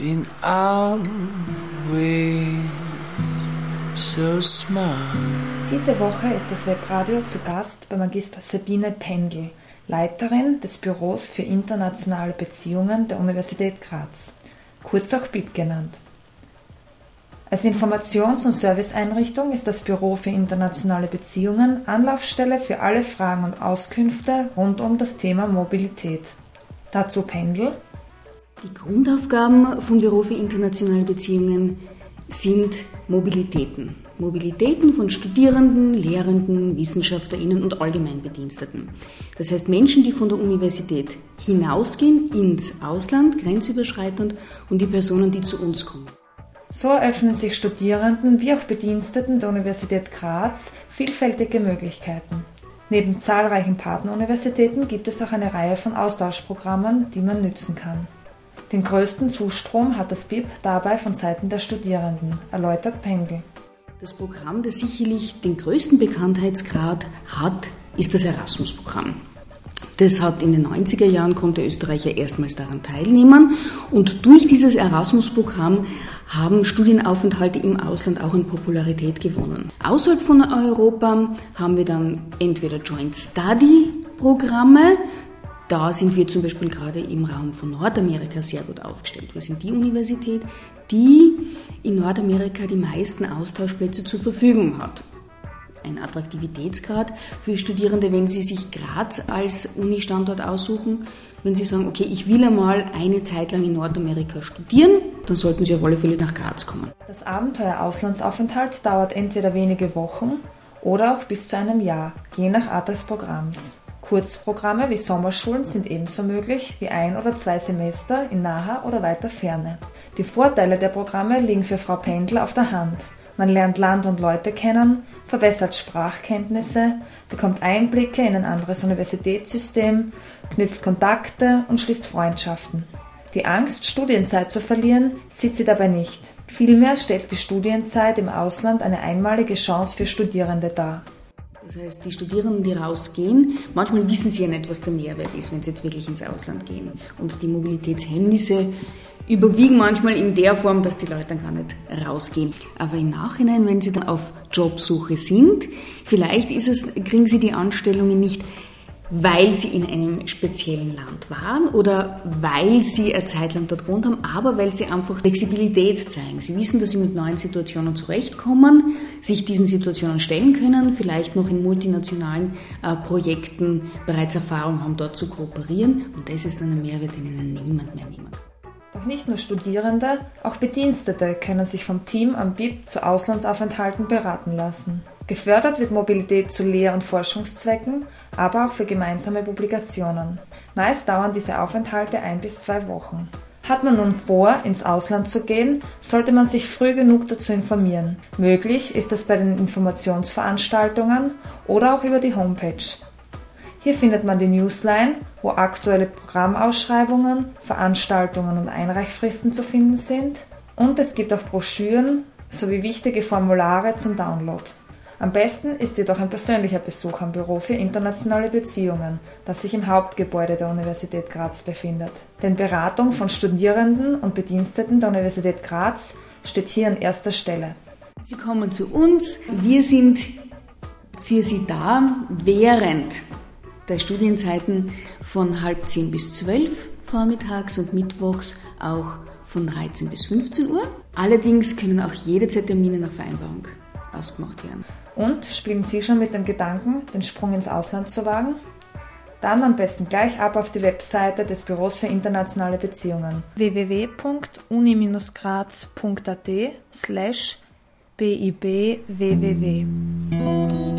Been always so smart. Diese Woche ist das Webradio zu Gast bei Magister Sabine Pendl, Leiterin des Büros für internationale Beziehungen der Universität Graz, kurz auch BIP genannt. Als Informations- und Serviceeinrichtung ist das Büro für internationale Beziehungen Anlaufstelle für alle Fragen und Auskünfte rund um das Thema Mobilität. Dazu Pendl. Die Grundaufgaben vom Büro für internationale Beziehungen sind Mobilitäten. Mobilitäten von Studierenden, Lehrenden, WissenschaftlerInnen und Allgemeinbediensteten. Das heißt Menschen, die von der Universität hinausgehen ins Ausland, grenzüberschreitend, und die Personen, die zu uns kommen. So eröffnen sich Studierenden wie auch Bediensteten der Universität Graz vielfältige Möglichkeiten. Neben zahlreichen Partneruniversitäten gibt es auch eine Reihe von Austauschprogrammen, die man nützen kann. Den größten Zustrom hat das BIP dabei von Seiten der Studierenden, erläutert Pendl. Das Programm, das sicherlich den größten Bekanntheitsgrad hat, ist das Erasmus-Programm. Das hat in den 90er Jahren, konnte Österreich ja erstmals daran teilnehmen, und durch dieses Erasmus-Programm haben Studienaufenthalte im Ausland auch an Popularität gewonnen. Außerhalb von Europa haben wir dann entweder Joint Study-Programme. Da sind wir zum Beispiel gerade im Raum von Nordamerika sehr gut aufgestellt. Wir sind die Universität, die in Nordamerika die meisten Austauschplätze zur Verfügung hat. Ein Attraktivitätsgrad für Studierende, wenn sie sich Graz als Uni-Standort aussuchen. Wenn sie sagen, okay, ich will einmal eine Zeit lang in Nordamerika studieren, dann sollten sie auf alle Fälle nach Graz kommen. Das Abenteuer Auslandsaufenthalt dauert entweder wenige Wochen oder auch bis zu einem Jahr, je nach Art des Programms. Kurzprogramme wie Sommerschulen sind ebenso möglich wie 1 oder 2 Semester in naher oder weiter Ferne. Die Vorteile der Programme liegen für Frau Pendl auf der Hand. Man lernt Land und Leute kennen, verbessert Sprachkenntnisse, bekommt Einblicke in ein anderes Universitätssystem, knüpft Kontakte und schließt Freundschaften. Die Angst, Studienzeit zu verlieren, sieht sie dabei nicht. Vielmehr stellt die Studienzeit im Ausland eine einmalige Chance für Studierende dar. Das heißt, die Studierenden, die rausgehen, manchmal wissen sie ja nicht, was der Mehrwert ist, wenn sie jetzt wirklich ins Ausland gehen. Und die Mobilitätshemmnisse überwiegen manchmal in der Form, dass die Leute dann gar nicht rausgehen. Aber im Nachhinein, wenn sie dann auf Jobsuche sind, vielleicht kriegen sie die Anstellungen nicht, weil sie in einem speziellen Land waren oder weil sie eine Zeit lang dort gewohnt haben, aber weil sie einfach Flexibilität zeigen. Sie wissen, dass sie mit neuen Situationen zurechtkommen, sich diesen Situationen stellen können, vielleicht noch in multinationalen Projekten bereits Erfahrung haben, dort zu kooperieren, und das ist dann ein Mehrwert, den ihnen niemand mehr nehmen kann. Doch nicht nur Studierende, auch Bedienstete können sich vom Team am BIP zu Auslandsaufenthalten beraten lassen. Gefördert wird Mobilität zu Lehr- und Forschungszwecken, aber auch für gemeinsame Publikationen. Meist dauern diese Aufenthalte 1 bis 2 Wochen. Hat man nun vor, ins Ausland zu gehen, sollte man sich früh genug dazu informieren. Möglich ist das bei den Informationsveranstaltungen oder auch über die Homepage. Hier findet man die Newsline, wo aktuelle Programmausschreibungen, Veranstaltungen und Einreichfristen zu finden sind, und es gibt auch Broschüren sowie wichtige Formulare zum Download. Am besten ist jedoch ein persönlicher Besuch am Büro für internationale Beziehungen, das sich im Hauptgebäude der Universität Graz befindet. Denn Beratung von Studierenden und Bediensteten der Universität Graz steht hier an erster Stelle. Sie kommen zu uns, wir sind für Sie da während der Studienzeiten von 9:30 bis 12 vormittags und mittwochs auch von 13 bis 15 Uhr. Allerdings können auch jederzeit Termine nach Vereinbarung ausgemacht werden. Und spielen Sie schon mit dem Gedanken, den Sprung ins Ausland zu wagen? Dann am besten gleich ab auf die Webseite des Büros für internationale Beziehungen www.uni-graz.at/bibwww